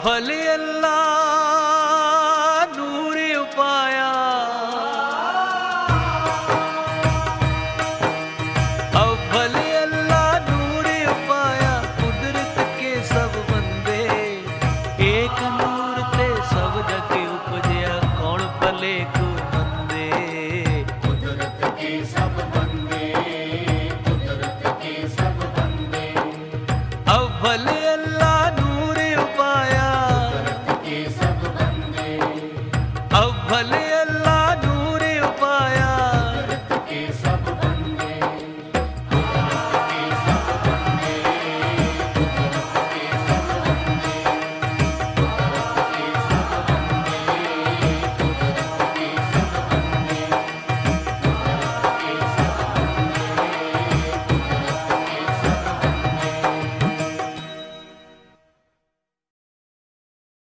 भले अल्लाह नूर उपाया, अब भले अल्लाह नूर उपाया, कुदरत के सब बंदे एक नूर ते सब जग उपजया, कौन भले को मंदे। कुदरत के सब बंदे, कुदरत के सब बंदे, अब भले